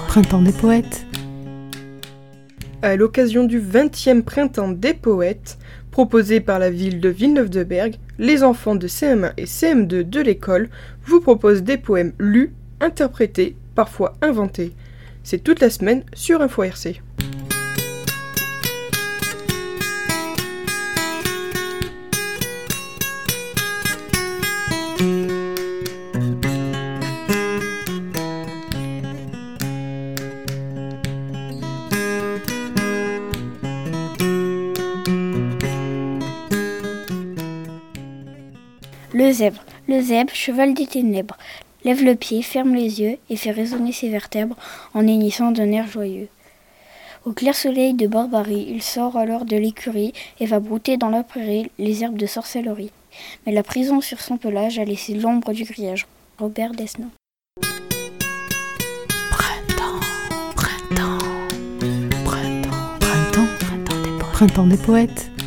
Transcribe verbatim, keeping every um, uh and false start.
Printemps des poètes. À l'occasion du vingtième Printemps des poètes, proposé par la ville de Villeneuve-de-Berg, les enfants de C M un et C M deux de l'école vous proposent des poèmes lus, interprétés, parfois inventés. C'est toute la semaine sur Info R C. Le zèbre. Le zèbre, cheval des ténèbres, lève le pied, ferme les yeux et fait résonner ses vertèbres en hennissant d'un air joyeux. Au clair soleil de Barbarie, il sort alors de l'écurie et va brouter dans la prairie les herbes de sorcellerie. Mais la prison sur son pelage a laissé l'ombre du grillage. Robert Desnos. Printemps, printemps, printemps, printemps, printemps des poètes. Printemps des poètes.